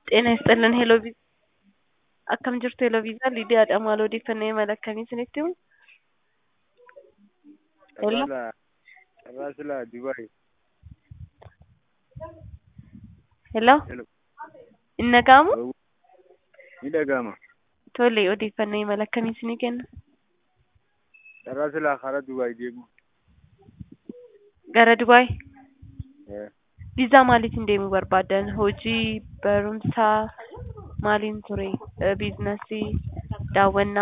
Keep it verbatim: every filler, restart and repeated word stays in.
ጤና ይስጥልን ሄሎ ቪዛ akkam jirtu ሄሎ ቪዛ lidiyaadha maal odeeffannoo imala akkamii isinitti himu ሄሎ Carrasla, Carrasla, Dubai. ሄሎ Hello. innagaamu Hello. Ni dhagama. tole odeeffannoo imala akkamii isinii kenna Carrasla kara Dubai deemu. gara Dubaay Eh. viizaa maaliitiin deemuu barbaadan hojii barumsaa maaliin ture biizinasii daawwannaa